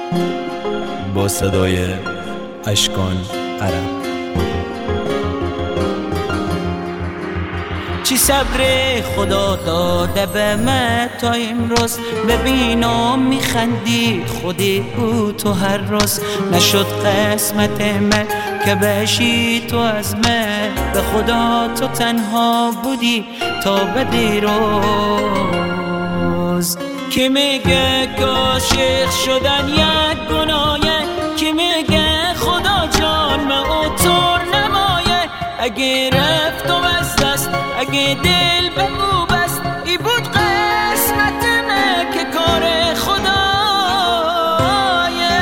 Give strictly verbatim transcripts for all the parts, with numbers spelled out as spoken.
با صدای اشکان عرب. چی صبر خدا داده به من تا امروز، ببینم میخندی خودی او تو هر روز. نشد قسمت من که بشی تو از من، به خدا تو تنها بودی تا به دیروز. کی میگه که عاشق شدن یک گناهه، کی میگه خدا جان من او طور نمایه. اگه رفت و از دست، اگه دل به او بست، ای بود قسمت من که کار خدایه.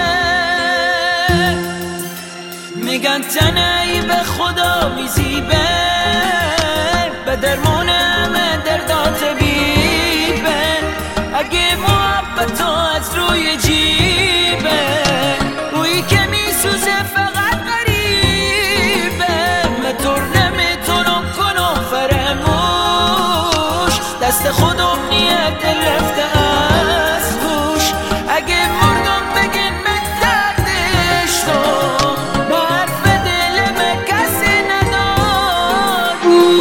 میگن تنهی به خدا میزیبه، به درمون همه دردات بیبه. اگه محبت از روی جیبه، روی که میسوزه فقط غریبه. مطور نمیتونم کنم فرموش، دست خودم نیت رفته از گوش. اگه مردم بگن من دردش تو، به حرف دل من کسی نداد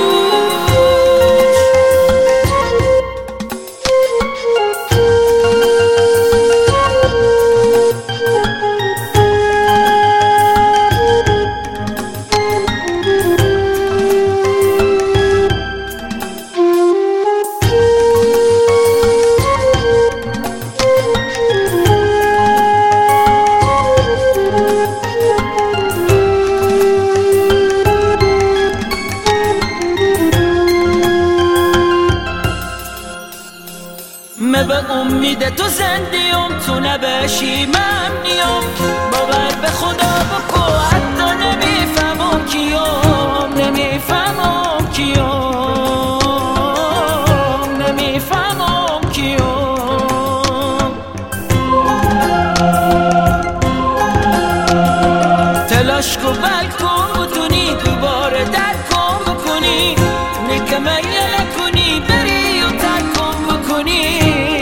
من به امید تو زندیم، تو نباشی من نیم. باور به خدا بکو حتی نمیفهمم کیم، نمیفهمم کیم، نمیفهمم کیم. تلاش کن بلکن بتونی دوباره درک کن بکنی، نکمه نکنی بری و ترک کن بکنی.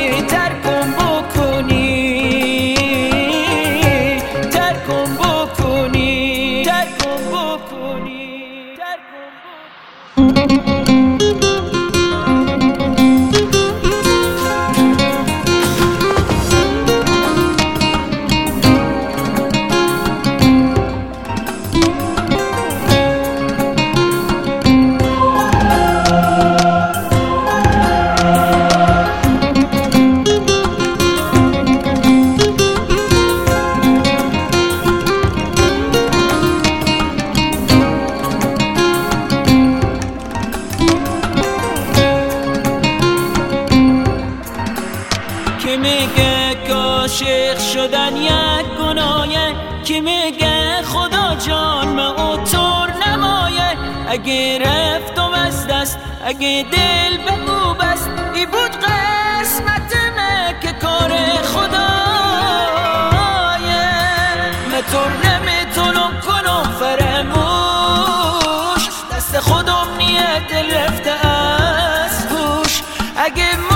کی میگه که عاشق شدن یک گناهه، کی میگه خدا جان من او طور نمایه. اگه رفتم از دست، اگه دل به او بست، ای بود قسمت من که کار خدایه. من طور نمیتونم کنم فرموش، دست خودم نیت رفته از گوش. اگه